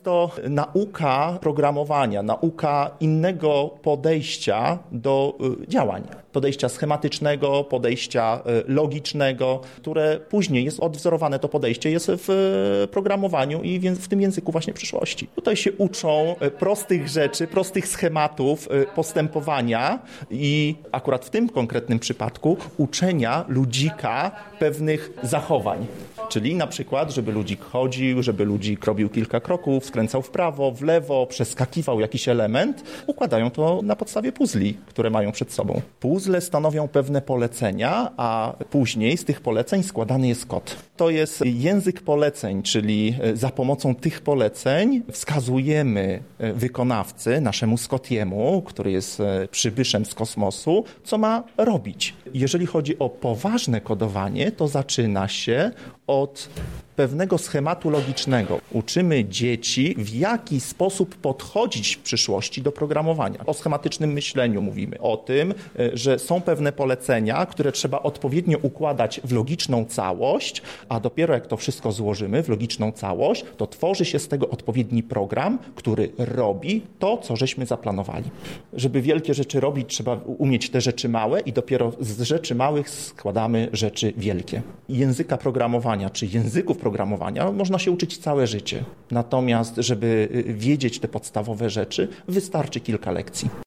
to nauka programowania, nauka innego podejścia do działań. Podejścia schematycznego, podejścia logicznego, które później jest odwzorowane, to podejście jest w programowaniu i w tym języku właśnie przyszłości. Tutaj się uczą prostych rzeczy, prostych schematów postępowania i akurat w tym konkretnym przypadku uczenia ludzika pewnych zachowań. Czyli na przykład, żeby ludzik chodził, żeby ludzik robił kilka kroków, skręcał w prawo, w lewo, przeskakiwał jakiś element, układają to na podstawie puzli, które mają przed sobą. Puzzle stanowią pewne polecenia, a później z tych poleceń składany jest kod. To jest język poleceń, czyli za pomocą tych poleceń wskazujemy wykonawcy, naszemu Scottiemu, który jest przybyszem z kosmosu, co ma robić. Jeżeli chodzi o poważne kodowanie, to zaczyna się od pewnego schematu logicznego. Uczymy dzieci, w jaki sposób podchodzić w przyszłości do programowania. O schematycznym myśleniu mówimy. O tym, że są pewne polecenia, które trzeba odpowiednio układać w logiczną całość, a dopiero jak to wszystko złożymy w logiczną całość, to tworzy się z tego odpowiedni program, który robi to, co żeśmy zaplanowali. Żeby wielkie rzeczy robić, trzeba umieć te rzeczy małe i dopiero z rzeczy małych składamy rzeczy wielkie. Języka programowania, czy języków programowania można się uczyć całe życie. Natomiast, żeby wiedzieć te podstawowe rzeczy, wystarczy kilka lekcji.